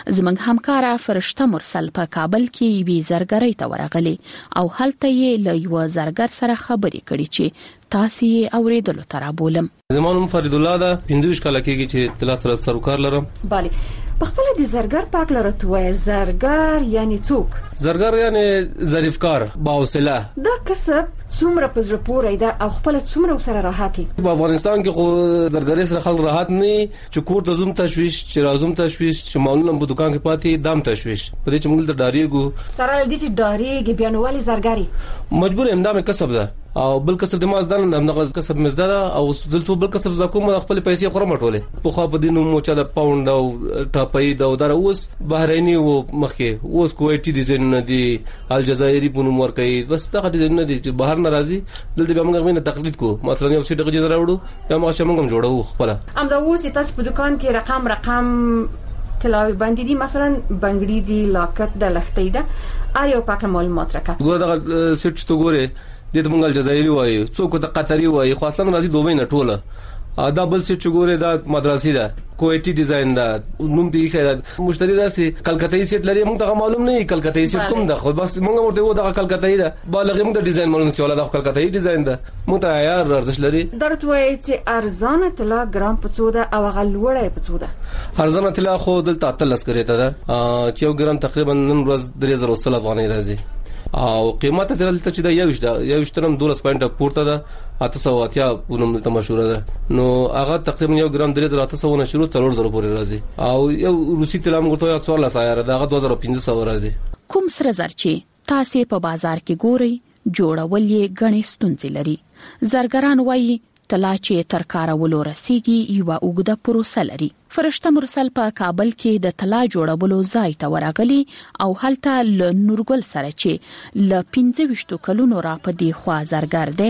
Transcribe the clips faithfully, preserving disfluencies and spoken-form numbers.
زموږ همکاره فرشته مرسل په کابل کې یوې زرګرۍ ته ورغلې او هلته یې له یو زرګر سره خبرې کړې چې تاسو یې اوریدلو ته رابولم. زمانوم فرید الله دا پنځه کال کېږي چې تلا سره سروکار لرم. bale په خپل د زرګر پاک لرته وای زرګر یعنی څوک؟ زرګر یعنی ظریفکار باوصله. دا کسب څومره پزره پورې ده او خپل څومره سره راحتي؟ په افغانستان کې خو زرګر سره خلک راحت نه چې کور ته زوم تشويش چې رازوم تشويش چې مالونه په دکان کې پاتې دام تشويش په دې چې موږ ته ډاریګو سره دې چې ډاریګي بیانوالي زرګری مجبور امدامه کسب ده او بل کسب د مازدان دغه کسب مزدا او زلتو بل کسب زکوم خپل پیسې خورم ټوله په خو په دینو مو چاله پاوند او ټاپې دا در اوس بحرینی او مخکې اوس کویټي ډیزاین نه دي الجزائری په نوم ورکي بس دا ډیزاین نه دي چې بهر ناراضي دلته به موږ غوښنه تقلید کو مثلا یو څه دغه جوړ راوړو یا موږ شمږم جوړو خپل ام دا اوس تاسو په دکان کې رقم رقم کلاوي باندې دي مثلا بنگړي دي لاکت د لختې ده اړ یو پاک معلومات راکړه ګوره دا سټ تو ګوره د منګل جزائری وای څوک ته قطري وای خو اصلا راځي دوبه نه ټوله دا بل څه چګوره دا مدرسې ده کویټي ډیزاین ده نوم دی خیرات مشتری راسي کلکتايي سیټ لري موږ ته معلوم نه کلکتايي سیټ کوم ده خو بس موږ ورته و دا کلکتايي ده بالغ موږ د ډیزاین معلوم چولا دا کلکتايي ډیزاین ده موږ ته عیار ارزش لري درته وای چې ارزانه طلا ګرام په څو ده او غلوړې په څو ده ارزانه طلا خو دلته اتلس کړی ته ده چې یو ګرام تقریبا نن ورځ درې زره وسل افغاني راځي او قیمت ترلته چې دا یو شته یو شترم دولس پوینټ پورته ده اته سو اتیا پونم ته مشهور ده نو هغه تقریبا یو ګرام درې زره اته سو نه شروع څلور زره پورې راځي او یو روسي تلام غوټه څوار لا سایر ده هغه دوه زره پنځه سو راځي. کوم سره زر چې تاسو په بازار کې ګوري جوړول یې غني ستونزې لري. زرګران وایي طلا چې تر کارولو رسیږي یو اوږده پروسه لري. فرشته مرسل په کابل کې د طلا جوړولو ځای ته ورغلي او هلته ل نورګل سره چې ل پنځه وشتو کلونو را په دی خوا زرګر دی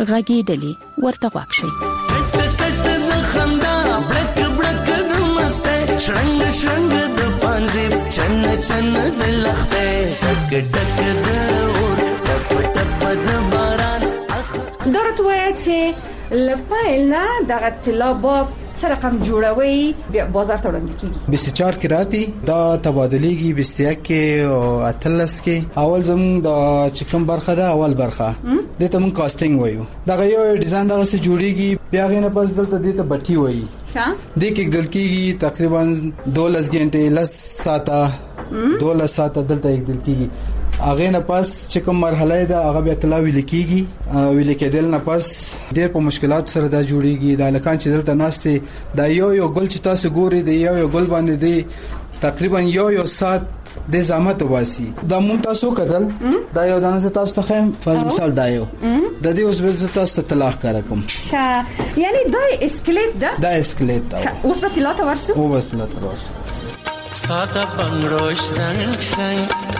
غږیدلی ورته واکشي. برک برک د مسته شرنګ شرنګ د پانځي چن چن د لخته ټک ټک د اور ټپ ټپ د باران درته وای چې لپایل نه دغه طلا باب سره رقم جوړوي بازار ته وړاندې کیږي بیست و چهار کې راتی دا تبادلېږي بیست و یک کې او اتلس کې اول زمون د چکم برخه ده اول برخه د ته مون کاستینګ وایو دا یو ډیزاین دغه څه جوړیږي بیا غینه پس دلته د ته بټي وایي ها د کې دل کېږي تقریبا دولس غنټه لس ساعته دولس ساعته دلته یک دل کېږي اغه نه پس چې کوم مرحله ده هغه بیا طلا ویل کېږي ویل کېدل نه پس ډېر په مشکلات سره دا جوړیږي دا لکان چې دلته ناشته دا یو یو ګل چې تاسو ګوري دی یو یو ګل باندې دی تقریبا یو یو سات د زحمت وباسي دا مون تاسو کتل دا یو دانه تاسو ته خیم فرض مثال دا یو د دې اوس به تاسو ته طلاق کار کوم یعنی دا اسکلیټ ده دا اسکلیټ دا اوس په طلا ته ورسو او بس طلا ته ورسو ساده بنگړو شرنګ شرنګ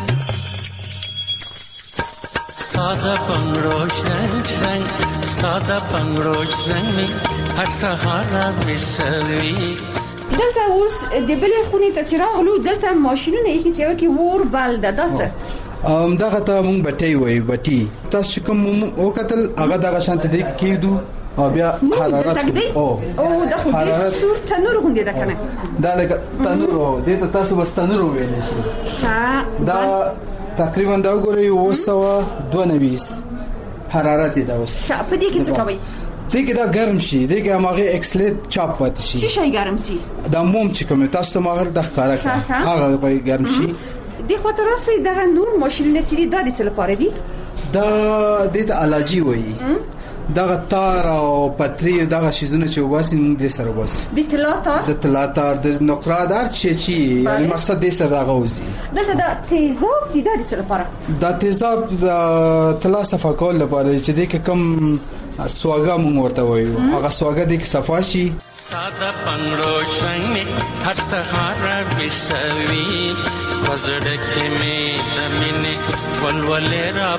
ساده پنګړو شرنګ شرنګ ساده پنګړو شرنګ هر سهار مسوي دلته اوس د بلې خونې ته چې راغلو دلته ماشینونه یې چې یو کې ور بل ده دڅه ام دغه ته مونږ بټي وای بټي تاسو کوم او قتل هغه دغه شانت دی کېدو او بیا حرارت او او د خو دې سور تنور غونډه ده کنه دا لکه تنور او دې ته تاسو بس تنور ویلې شي ها دا تقریبا دا وګورئ وسو دوه نوي حرارت دی دا اوس په دې کې څه کوي دغه دا ګرم شي دغه ماغه اکسلیټ چاپ پات شي څه شي ګرم شي دا موم چې کوم تاسو ته ماغه د ښکارا هغه به ګرم شي د خو تر اوسه دا نور ماشینونه چې دا د څه لپاره دي دا د الرجی وایي دغه تار او پتری دغه شیزونه چې واسي موږ د سره واسي د تلاتار د تلاتار د نقرادار چې چی یعنی مقصد دې سره دغه وزي دلته د تیزاب دي د څه لپاره د تیزاب د تلا صفا کول لپاره چې دې کوم سواګه موږ ورته وایو هغه سواګه دې صفا شي ساده پنګړو شنګ هر سهار بسوي وزړه کې مې د مینې ولولې را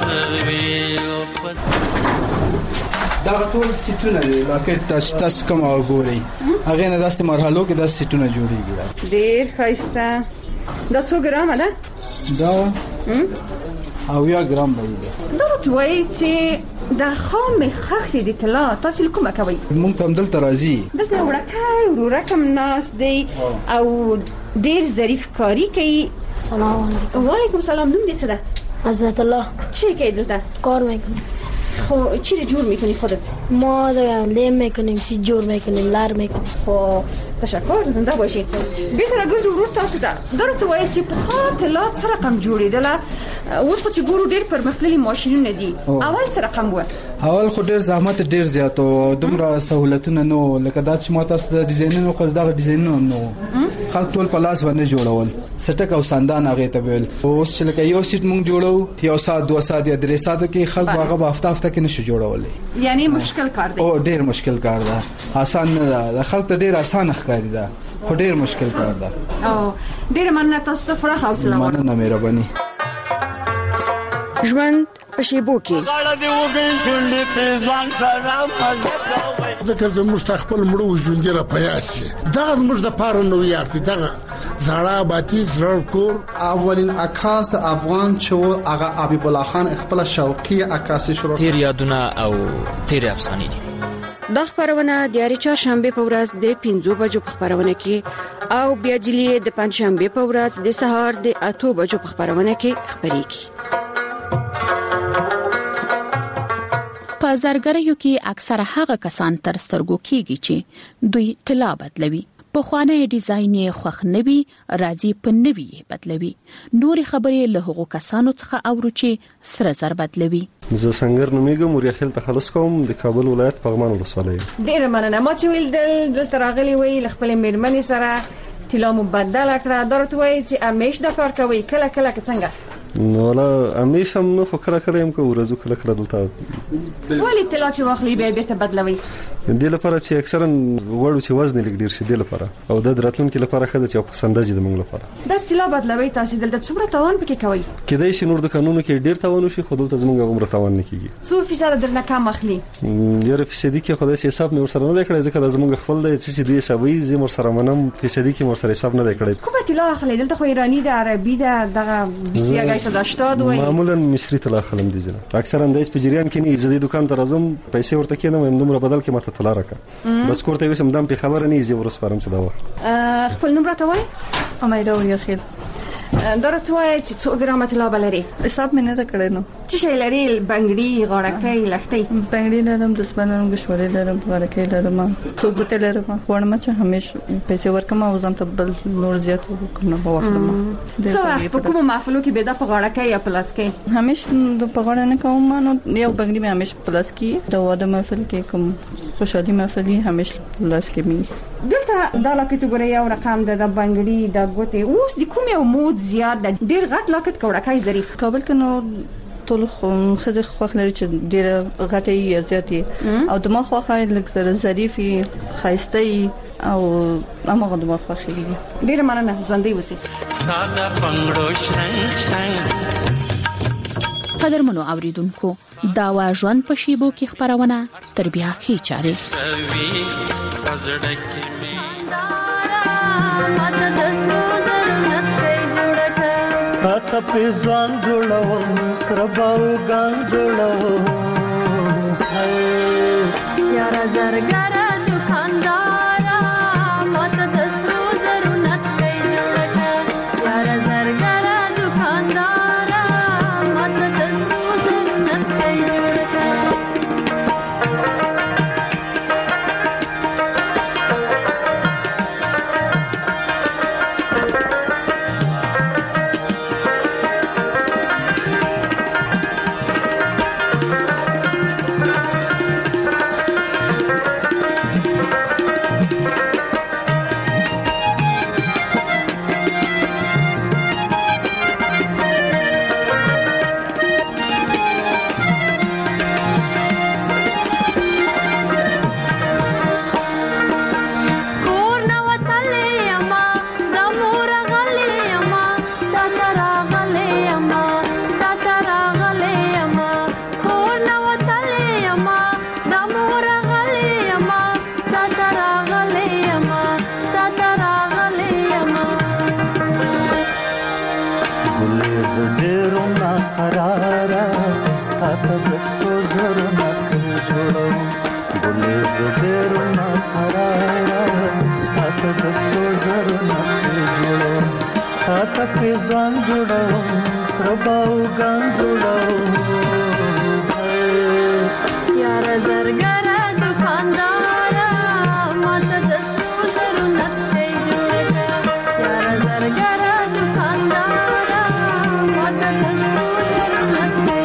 پاروي دا ټول سیټونه دي لکه تاسو تاسو کوم وګورئ هغه نه داسې مرحلو کې داسې سیټونه جوړیږي ډېر ښایسته دا څو ګرامه ده دا او یا ګرام دی دا ټول چې د خام خښ دي طلا تاسو کومه کوي؟ مونږ ته دلته راځي دلته وړکای ورکم ناس دی او ډیر ظریف کاری کوي. سلام علیکم. وعلیکم سلام. نوم دې څه ده؟ حضرت الله. چی کوي دلته؟ کار میکنم. خو چی جور میکنی خودت؟ ما د لیم میکنیم، سی جور میکنیم، لار میکنیم. خو تشکر، زنده باشی. بهتره ګرځو ورور تاسو ته درته وایي چې په خاطرات سره رقم جوړېدله. اوس په چې ګورو ډېر پرمختللي ماشینونه دي. اول سره رقم و اول خو ډېر زحمت ډېر زیات او دومره سہولتونه نو لکه دا چې ما تاسو د ډیزاینونو خو دا ډیزاینونه نو خلک ټول په لاس باندې جوړول سټک او ساندان هغه ته ویل. اوس چې لکه یو سیټ مونږ جوړو یو سات دوه سات یا درې سات کې خلک هغه په هفته هفته کې نشو جوړولای. یعنی مشکل کار دی. او ډېر مشکل کار ده، آسان نه ده. د خلک ته ډېر آسان ښکاري ده خو ډېر مشکل کار ده. او ډېر مننه تاسو ته فرح حوصله ورکړه. مننه مهرباني. ژوند په شیبو کې ځکه زموږ خپل مړو ژوند را پیاسي دا موږ د پاره نو یارتي دا زړه باتی زړه کور. اولین عکاس افغان چې هغه حبیب الله خان خپل شوقي عکاسي شروع تیر یادونه او تیر افسانې دي. د خبرونه د یاري چهارشنبه په ورځ د پنځو بجو په خبرونه کې او بیا جلی د پنځشنبه په ورځ د سهار د اته بجو په خبرونه کې خبرېږي. په زرګریو کې اکثره هغه کسان تر سترګو کېږي چې دوی طلا بدلوي. په خوانه ډیزاین یې خوښ نوي راځي په نوي بدلوي. نوري خبرې له هغو کسانو څخه اورو چې سره زر بدلوي. زه څنګه نومېږم وريخل تخلص کوم د کابل ولایت پغمان ولسوالۍ. ډېر مننه. ما چې ویل دل تراغلي وی خپل میرمنې سره طلا مبدل کړه درته وایي چې همیش دا کار کوي کله کله څنګه؟ نو لا همیش هم نو خو کله کله هم کو ورځو کله کله دلته ولی طلا چې واخلي به بیرته بدلوي. د لپاره چې اکثرا وړو چې وزن لګ ډیر شي د لپاره او د دراتلون کې لپاره خدای چې پسنده زی د موږ لپاره د طلا بدلوي. تاسو دلته څومره توان پکې کوي؟ کله چې نور د قانونو کې ډیر توان شي خو دلته زموږ عمر توان نه کیږي. څو فیصد درنه کم اخلي؟ یو فیصد کې خدای سي حساب مې ورسره نه کړی ځکه زموږ خپل دی چې دوی حسابي زم ورسره منم فیصد کې ورسره حساب نه کړی. کومه طلا اخلي دلته؟ خو ایرانی د عربي د دغه بیست و یک هشتاد وای معمولا مصری طلا خلم دي ځنه اکثرا د په جریان کې نه زدي دکان ته راځم پیسې ورته کینم نمبر بدل کې ماته طلا راکا بس کوړته وسم دم په خبره نه زی ورسپارم څه دا وخت خپل نمبر ته وای امیده وریخیل درته وای چې څو ګرامه طلا بلري؟ حساب مې نه کړی نو. چې شي لري بنگړي غړکې لختې؟ بنگړي لرم د سپنن غشوري لرم غړکې لرم څو ګټه لرم خورم چې همیش پیسې ورکم او ځان ته بل نور زیات وکړم په وخت څو په کومه محفلو کې به د غړکې یا پلاس کې همیش د پغړ نه کوم نو یو بنگړي مې همیش پلاس کې د واده محفل کې کوم خوشالي محفلي همیش پلاس کې مې دلته دا لاکټ ګورې یو رقم د بنگړي د ګوتې اوس د کوم یو مود زیات ډیر غټ لاکټ کوړکای ظریف کابل کې نو ټول خزه خوخ لري چې ډیر غټي یا زیاتې او دماغ خوخه لکه سره ظریفي خايستي او امغه دماغ خوخي ډیر مننه ژوندۍ وسی. ساده پنګړو شنګ شنګ قدرمنو اوریدونکو دا وا ژوند په شیبو کې خبرونه تر بیا کې چاري په ځوان جوړوم سره باوګان جوړوم یارا زرګر دکاندارا ماته د سترو زرو نقشې جوړه یارا زرګر دکاندارا ماته د سترو زرو نقشې جوړه زډیرو نا قرارا تا ته بسو زرو تا په ځوان جوړوم سرباو ګان جوړوم یار زرګر دکاندار ماته د سرو زرو نقشې جوړه یار زرګر دکاندار ماته د سرو زرو نقشې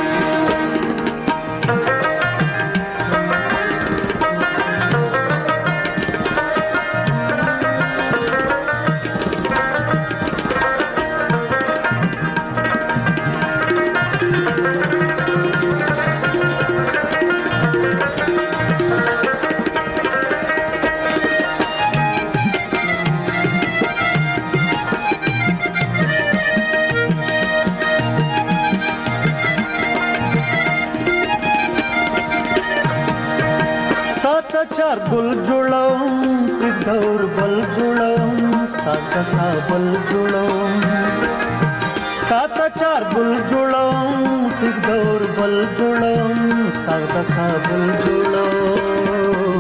चार गुल जुड़ाऊं दौर बल जुड़ाऊं साता सा बल जुड़ाऊं साता चार गुल जुड़ाऊं दौर बल जुड़ाऊं साता सा बल जुड़ाऊं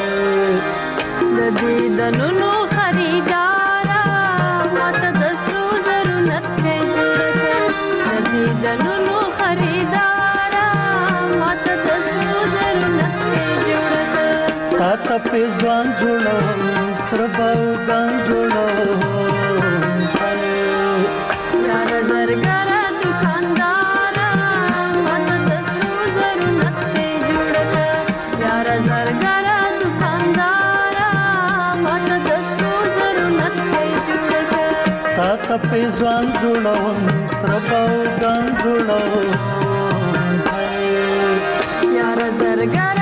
नदी दनुनो खरीदारा माता दसरो जरूरत है नदी दनुनो खरीदारा माता दसरो जरूरत है تا په ځوان جوړوم سرباو ګان جوړوم یار زرګر دکاندار ماته د سرو زرو نقشې جوړه یار زرګر دکاندار ماته د سرو زرو نقشې جوړه تا په ځوان جوړوم سرباو ګان جوړوم یار زرګر